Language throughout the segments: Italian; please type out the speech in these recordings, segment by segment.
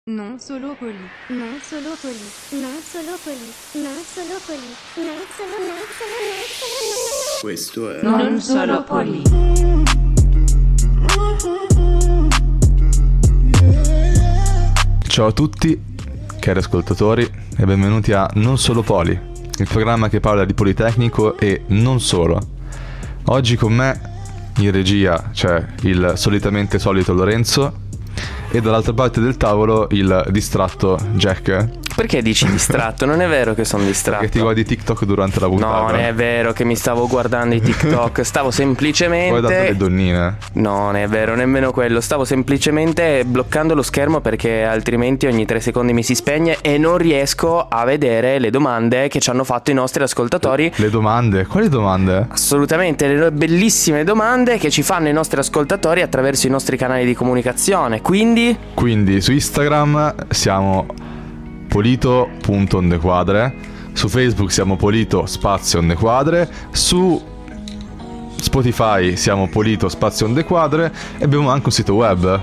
Non solo poli. Non solo poli. Non solo poli. Non solo poli. Non solo. Questo è Non solo poli. Ciao a tutti, cari ascoltatori, e benvenuti a Non Solo Poli, il programma che parla di Politecnico e non solo. Oggi con me in regia c'è il solitamente solito Lorenzo e dall'altra parte del tavolo il distratto Jack. Perché dici distratto? Non è vero che sono distratto. Perché ti guardi TikTok durante la puntata. Non è vero che mi stavo guardando i TikTok. Stavo semplicemente... Guardate le donnine. Non è vero, nemmeno quello. Stavo semplicemente bloccando lo schermo perché altrimenti ogni 3 secondi mi si spegne e non riesco a vedere le domande che ci hanno fatto i nostri ascoltatori. Le domande? Quali domande? Assolutamente, le bellissime domande che ci fanno i nostri ascoltatori attraverso i nostri canali di comunicazione. Quindi su Instagram siamo polito.ondequadre, su Facebook siamo polito spazio ondequadre, su Spotify siamo polito spazio ondequadre e abbiamo anche un sito web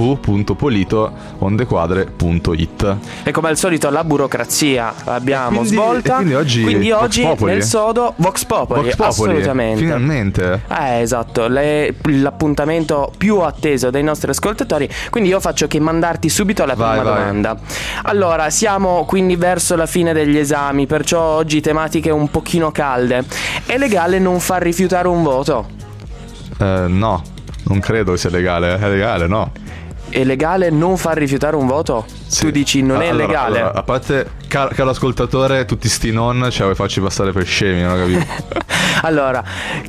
www.politoondequadre.it. e come al solito la burocrazia l'abbiamo svolta. Quindi oggi Vox Populi? nel sodo Vox Populi, assolutamente. Finalmente. Esatto, l'appuntamento più atteso dai nostri ascoltatori. Quindi io faccio che mandarti subito alla prima domanda. Allora, siamo quindi verso la fine degli esami, perciò oggi tematiche un pochino calde. È legale non far rifiutare un voto? No, non credo sia legale. È legale, no? È legale non far rifiutare un voto? Sì. Tu dici non è legale? Allora, a parte, caro ascoltatore, tutti sti non, cioè vuoi farci passare per scemi, non ho capito. Allora,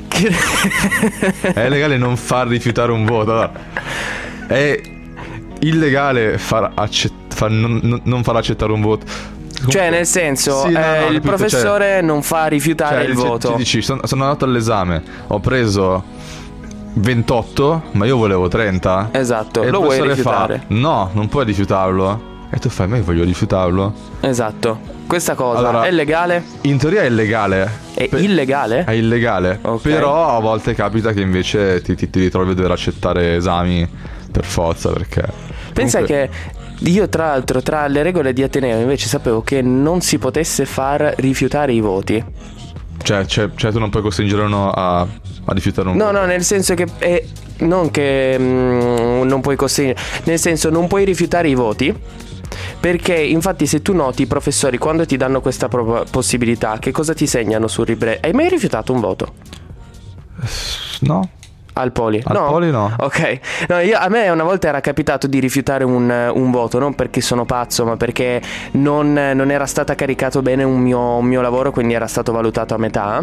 è legale non far rifiutare un voto. Allora, è illegale non far accettare un voto. Cioè, nel senso, sì, no, il professore non fa rifiutare il voto. Ci dici, sono andato all'esame, ho preso 28, ma io volevo 30. Esatto, e lo vuoi rifiutare? No, non puoi rifiutarlo. E tu fai, ma io voglio rifiutarlo. Esatto. Questa cosa allora, è legale? In teoria è illegale. È illegale? È illegale. Okay. Però a volte capita che invece ti ritrovi a dover accettare esami per forza, perché pensa che io tra l'altro tra le regole di Ateneo invece sapevo che non si potesse far rifiutare i voti. Cioè tu non puoi costringere uno a rifiutare un voto. No, nel senso che non che non puoi costringere, nel senso non puoi rifiutare i voti. Perché infatti se tu noti i professori quando ti danno questa possibilità, che cosa ti segnano sul libretto? Hai mai rifiutato un voto? No. Al Poli? Al Poli no. Ok. No, a me una volta era capitato di rifiutare un voto, non perché sono pazzo, ma perché non era stata caricato bene un mio lavoro, quindi era stato valutato a metà.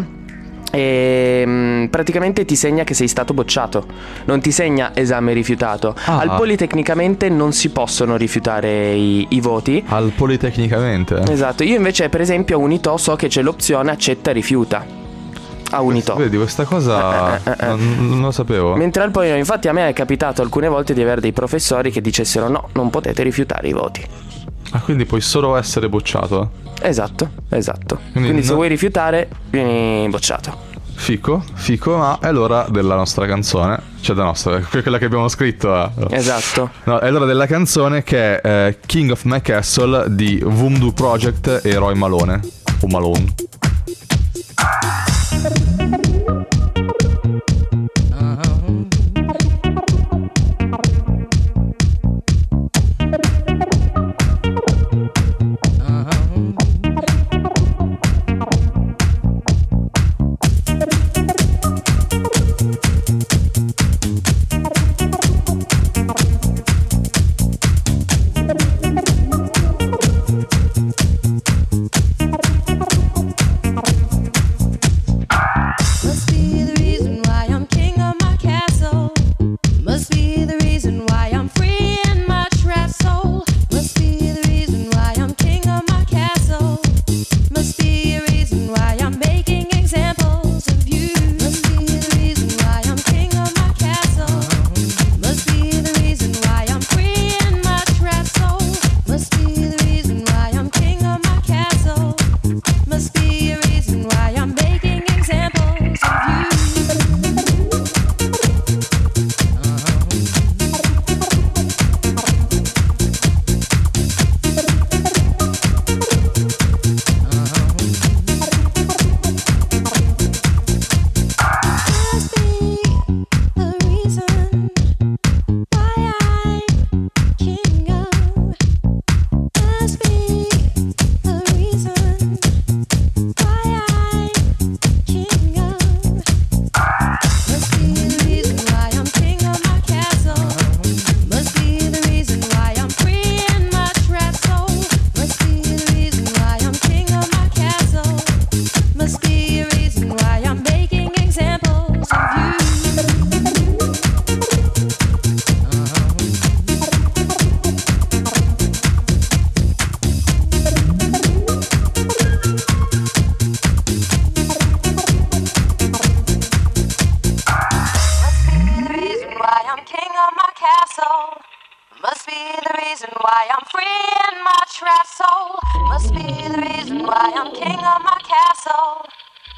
E praticamente ti segna che sei stato bocciato, non ti segna esame rifiutato. Al Politecnicamente non si possono rifiutare i voti. Al Politecnicamente? Esatto. Io invece per esempio a Unitò so che c'è l'opzione accetta rifiuta a Unitò. Vedi, questa cosa non lo sapevo. Mentre al Poli, infatti a me è capitato alcune volte di avere dei professori che dicessero no, non potete rifiutare i voti. Ah, quindi puoi solo essere bocciato? Esatto. Quindi se vuoi rifiutare vieni bocciato. Fico, ma è l'ora della nostra canzone. Cioè da nostra, quella che abbiamo scritto. Esatto. No, è l'ora della canzone che è King of My Castle di Voodoo Project e Roy Malone. O Malone.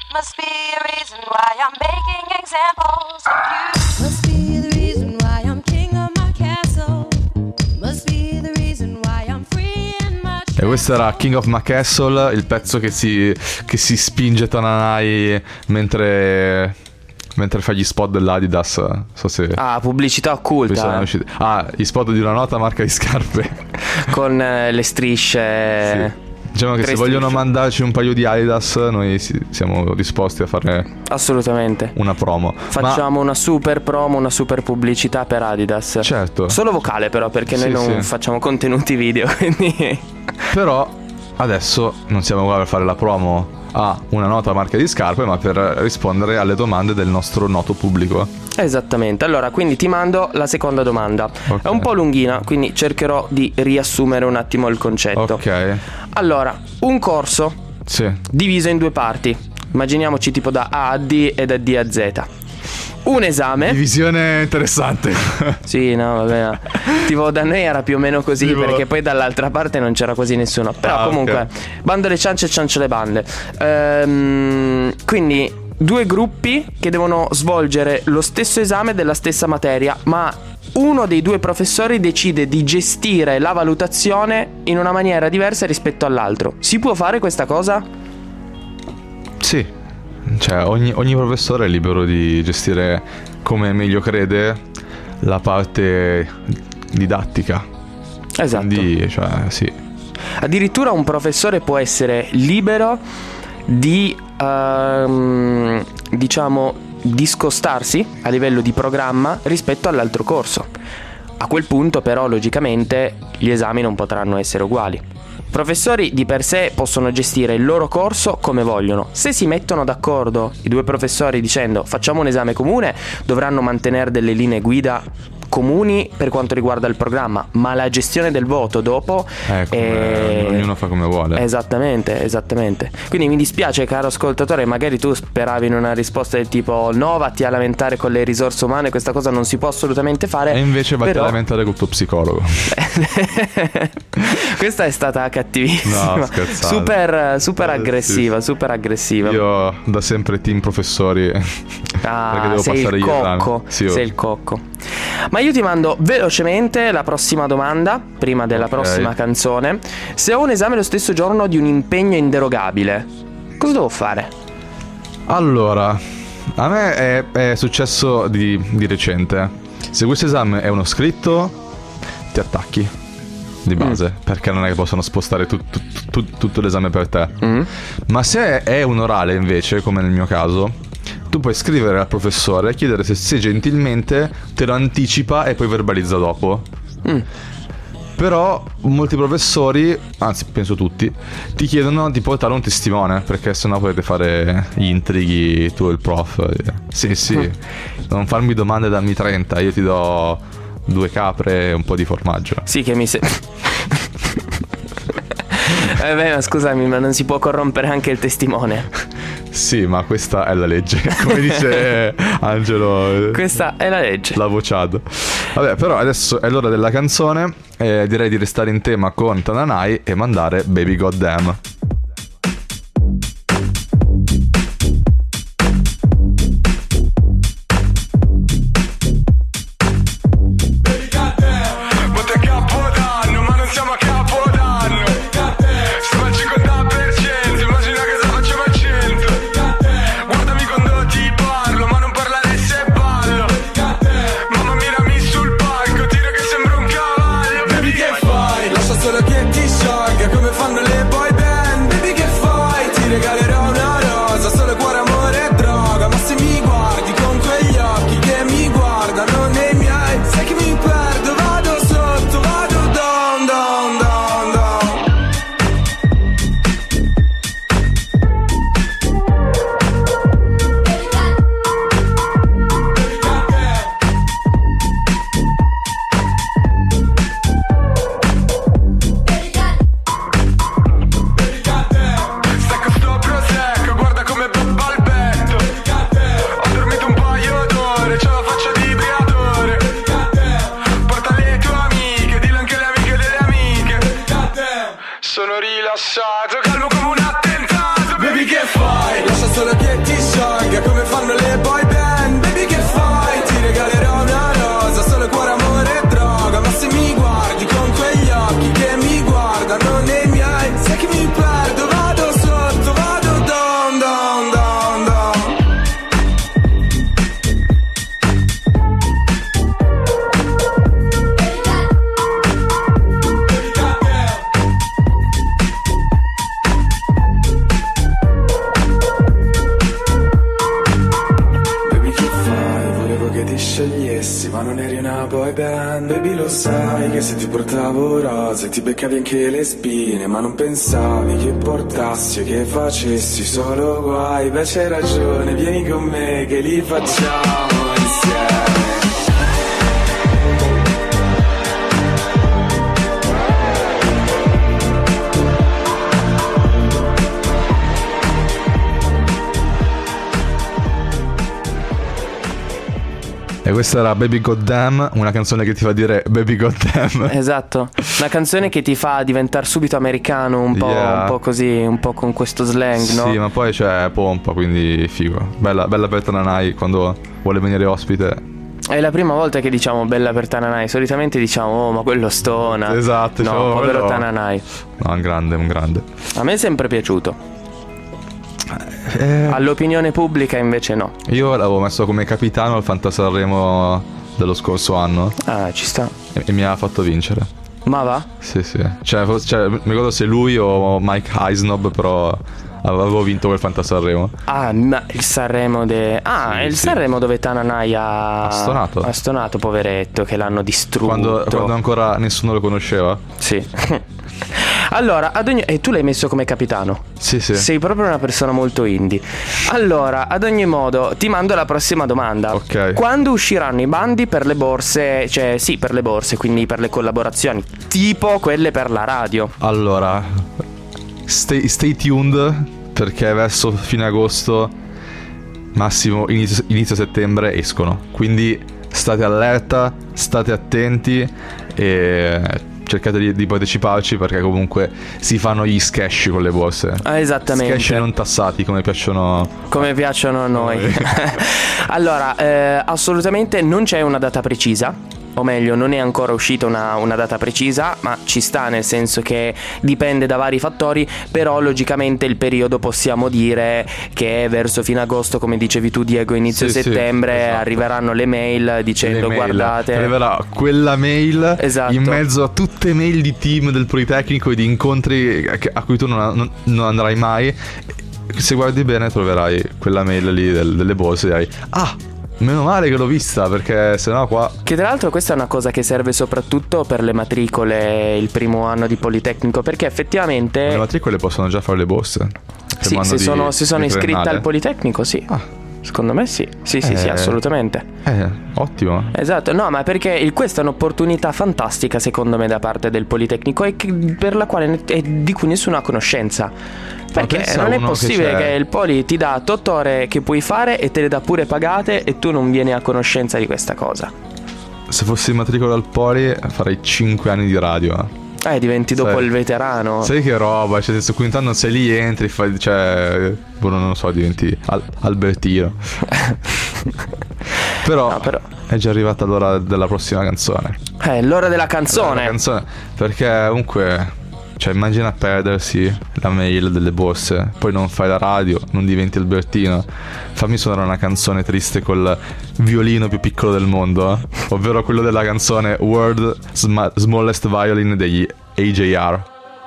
Must be a reason why I'm making examples of you. Must be the reason why I'm king of my castle. Must be the reason why I'm free in my E questo era King of My Castle, il pezzo che si spinge Tananai mentre fa gli spot dell'Adidas. So se Pubblicità occulta. gli spot di una nota marca di scarpe. Con le strisce. Sì. Diciamo che se vogliono mandarci un paio di Adidas, noi siamo disposti a fare Assolutamente. una promo. Facciamo una super promo, una super pubblicità per Adidas. Certo. Solo vocale però, perché noi non facciamo contenuti video, quindi... Però adesso non siamo qua per fare la promo a una nota marca di scarpe, ma per rispondere alle domande del nostro noto pubblico. Esattamente. Allora, quindi ti mando la seconda domanda. Okay. È un po' lunghina, quindi cercherò di riassumere un attimo il concetto. Ok. Allora, un corso diviso in due parti. Immaginiamoci tipo da A a D e da D a Z. Un esame. Divisione interessante. Sì, no, vabbè. Tipo da noi era più o meno così, perché poi dall'altra parte non c'era quasi nessuno. Però comunque, bando le ciance e ciance le bande. Quindi due gruppi che devono svolgere lo stesso esame della stessa materia, ma uno dei due professori decide di gestire la valutazione in una maniera diversa rispetto all'altro. Si può fare questa cosa? Sì. Cioè ogni professore è libero di gestire come meglio crede la parte didattica. Esatto. Quindi, sì. Addirittura un professore può essere libero di diciamo discostarsi a livello di programma rispetto all'altro corso. A quel punto però logicamente gli esami non potranno essere uguali. I professori di per sé possono gestire il loro corso come vogliono. Se si mettono d'accordo i due professori dicendo facciamo un esame comune, dovranno mantenere delle linee guida comuni per quanto riguarda il programma, ma la gestione del voto dopo ognuno fa come vuole. Esattamente. Quindi mi dispiace, caro ascoltatore, magari tu speravi in una risposta del tipo no, vatti a lamentare con le risorse umane, questa cosa non si può assolutamente fare. E invece vatti a lamentare col tuo psicologo. Questa è stata cattivissima. No, scherzate. Super aggressiva, super aggressiva. Io da sempre team professori. Perché devo sei passare il gli cocco. esami. Sei il cocco. Ma io ti mando velocemente la prossima domanda, prima della prossima canzone. Se ho un esame lo stesso giorno di un impegno inderogabile, cosa devo fare? Allora, a me è successo di recente. Se questo esame è uno scritto, ti attacchi di base, perché non è che possono spostare tutto l'esame per te. Ma se è un orale invece, come nel mio caso, tu puoi scrivere al professore e chiedere se gentilmente te lo anticipa e poi verbalizza dopo. Però molti professori, anzi penso tutti, ti chiedono di portare un testimone, perché sennò potete fare gli intrighi tu e il prof. Sì, non farmi domande, dammi 30, io ti do 2 capre e un po' di formaggio. Sì, che mi ma scusami, ma non si può corrompere anche il testimone? Sì, ma questa è la legge, come dice Angelo. Questa è la legge. L'avvociato. Vabbè, però adesso è l'ora della canzone. Direi di restare in tema con Tananai e mandare Baby Goddamn. Sono rilassato, calmo come un attentato. Baby Baby che fai? Lascia solo che ti sciolga come fanno le boy band. Baby che fai? Ti regalerò una rosa, solo cuore, amore e droga. Ma se mi guardi con quegli occhi che mi guardano nei miei, sai che mi perdo, vado sotto, vado down, down, down, down. Scegliessi, ma non eri una boy band. Baby lo sai che se ti portavo rose ti beccavi anche le spine, ma non pensavi che portassi o che facessi solo guai. Beh c'hai ragione, vieni con me che li facciamo insieme. E questa era Baby Goddamn, una canzone che ti fa dire Baby Goddamn. Esatto, una canzone che ti fa diventare subito americano, un po' così, un po' con questo slang, no? Sì, ma poi c'è pompa, quindi figo. Bella per Tananai quando vuole venire ospite. È la prima volta che diciamo bella per Tananai. Solitamente diciamo oh ma quello stona. Esatto, no, diciamo, povero quello... Tananai. No, un grande. A me è sempre piaciuto. All'opinione pubblica invece no. Io l'avevo messo come capitano al Fantasanremo dello scorso anno. Ah, ci sta. E mi ha fatto vincere. Ma va? Sì. Cioè, mi ricordo se lui o Mike Eisnob, però avevo vinto quel Fantasanremo. Ah, ma il Sanremo il Sanremo dove Tananai ha stonato, poveretto, che l'hanno distrutto. Quando ancora nessuno lo conosceva. Sì. Allora, e tu l'hai messo come capitano? Sì. Sei proprio una persona molto indie. Allora, ad ogni modo, ti mando la prossima domanda. Ok. Quando usciranno i bandi per le borse, cioè sì, per le borse, quindi per le collaborazioni, tipo quelle per la radio? Allora, stay tuned, perché verso fine agosto, massimo inizio settembre escono. Quindi state allerta, state attenti e cercate di parteciparci, perché comunque si fanno gli scash con le borse. Esattamente. Scash non tassati, come piacciono a noi. Allora, assolutamente non c'è una data precisa. O meglio, non è ancora uscita una data precisa, ma ci sta, nel senso che dipende da vari fattori. Però logicamente il periodo possiamo dire che verso fine agosto, come dicevi tu Diego, inizio settembre, esatto. Arriveranno le mail dicendo guardate, arriverà quella mail, esatto, in mezzo a tutte mail di team del Politecnico e di incontri a cui tu non andrai mai. Se guardi bene troverai quella mail lì delle borse e dirai meno male che l'ho vista, perché sennò qua... Che tra l'altro questa è una cosa che serve soprattutto per le matricole il primo anno di Politecnico, perché effettivamente... Le matricole possono già fare le borse. Sì, se sono iscritte al Politecnico, sì. Secondo me sì. Sì, assolutamente. Ottimo. Esatto, no, ma perché questa è un'opportunità fantastica secondo me da parte del Politecnico, e per la quale di cui nessuno ha conoscenza. Perché non è possibile che il Poli ti dà 8 ore che puoi fare e te le dà pure pagate e tu non vieni a conoscenza di questa cosa. Se fossi in matricola al Poli farei 5 anni di radio. Diventi dopo il veterano. Sai che roba, cioè adesso quinto anno sei lì, entri, non lo so, diventi Albertino. Però è già arrivata l'ora della prossima canzone. L'ora della canzone. Perché comunque, cioè immagina perdersi la mail delle borse, poi non fai la radio, non diventi Albertino. Fammi suonare una canzone triste col violino più piccolo del mondo, ovvero quello della canzone World Smallest Violin degli AJR.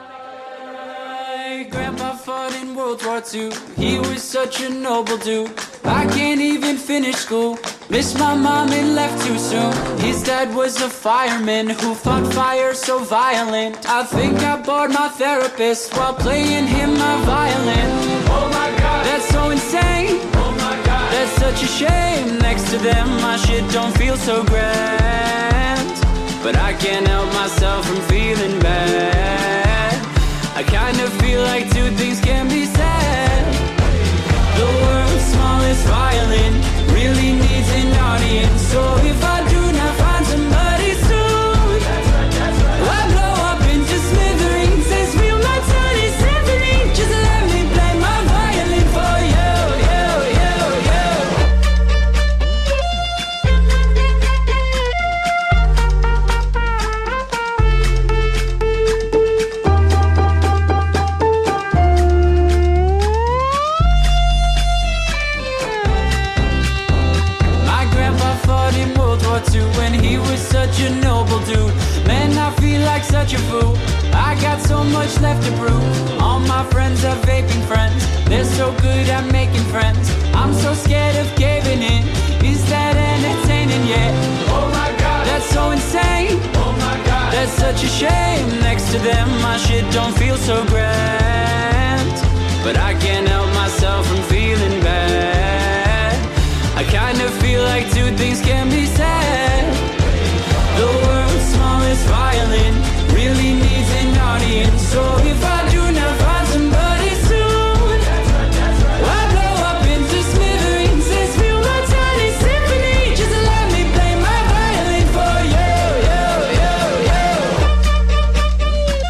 Grandpa fought in World War II. He was such a noble dude. I can't even finish school. Missed my mom and left too soon. His dad was a fireman who fought fire so violent. I think I bored my therapist while playing him my violin. Oh my God, that's so insane. Oh my God, that's such a shame. Next to them my shit don't feel so grand, but I can't help myself from feeling bad. I kind of feel like two things can be said. The world's smallest violin really needs an audience. So if I do not find somebody soon, I'll blow up into smithereens and spill my tiny symphony. Just let me play my violin. got so much left to prove. All my friends are vaping friends. They're so good at making friends. I'm so scared of caving in. Is that entertaining yet? Oh my god, that's so insane. Oh my god, that's such a shame. Next to them my shit don't feel so grand, but I can't help myself from feeling bad. I kind of feel like two things can be said. The world's smallest violin really needs an audience. So if I do not find somebody soon, I'll blow up into smithereens and spill my tiny symphony. Just let me play my violin for you, you, you, you.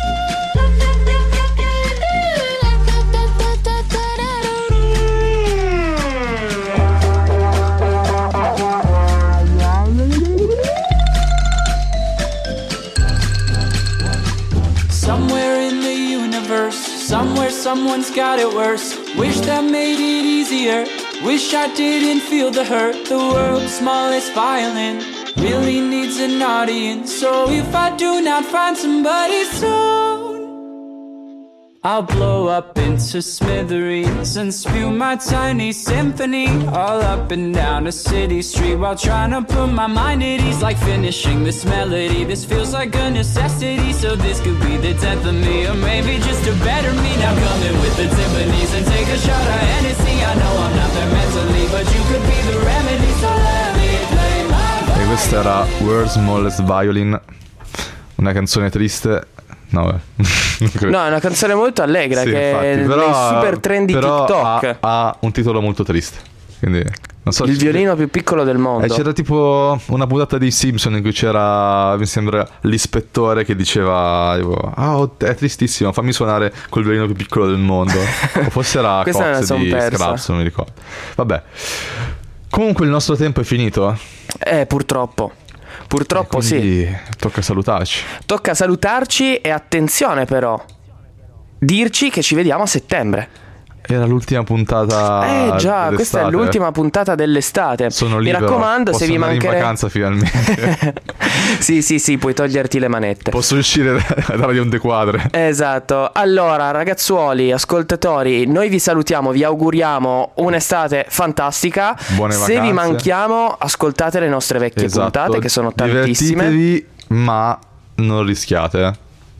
Somewhere in the universe, somewhere someone's got it worse. Wish that made it easier. Wish I didn't feel the hurt. The world's smallest violin really needs an audience. So if I do not find somebody soon, I'll blow up into smithereens and spew my tiny symphony all up and down a city street while trying to put my mind at ease. Like finishing this melody, this feels like a necessity. So this could be the death of me, or maybe just a better me. Now come in with the Tiffany's and take a shot of Hennessy. I know I'm not there mentally, but you could be the remedy. So let me play my E questa era World's Smallest Violin, una canzone triste. No, No, è una canzone molto allegra, sì, che infatti, è però, nei super trendy però TikTok. ha un titolo molto triste. Quindi non so, Il violino più piccolo del mondo. c'era tipo una puntata dei Simpson in cui c'era, mi sembra, l'ispettore che diceva tipo, è tristissimo, fammi suonare col violino più piccolo del mondo. O forse era Questa me la Cox son di persa. Scraps, non mi ricordo. Vabbè, comunque il nostro tempo è finito. Purtroppo. Purtroppo sì. Quindi tocca salutarci. Tocca salutarci e attenzione però, dirci che ci vediamo a settembre. Era l'ultima puntata. Già, questa è d'estate. l'ultima puntata dell'estate. Sono Mi libero. raccomando, Posso se vi andare mancherà in vacanza finalmente. Sì, puoi toglierti le manette. Posso uscire da Radio Onde Quadre. Esatto. Allora, ragazzuoli, ascoltatori, noi vi salutiamo, vi auguriamo un'estate fantastica. Buone Se vacanze. vi manchiamo, ascoltate le nostre vecchie Esatto. puntate, che sono tantissime. Divertitevi, ma non rischiate.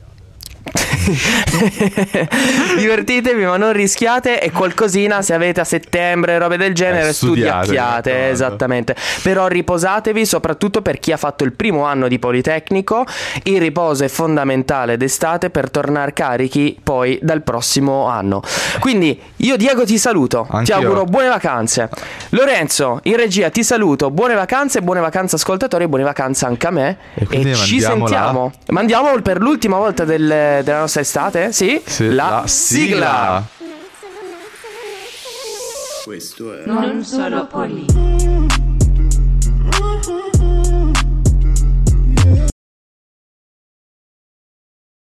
Divertitevi ma non rischiate, e qualcosina se avete a settembre robe del genere Studiate, studiacchiate, esattamente. Però riposatevi, soprattutto per chi ha fatto il primo anno di Politecnico. Il riposo è fondamentale d'estate per tornare carichi poi dal prossimo anno. Quindi io Diego ti saluto. Anch'io. Ti auguro buone vacanze. Lorenzo in regia ti saluto, buone vacanze ascoltatori, buone vacanze anche a me. E quindi ci sentiamo. Mandiamo per l'ultima volta della nostra estate? Sì? Sì, La sigla. Questo è Non solo Poli.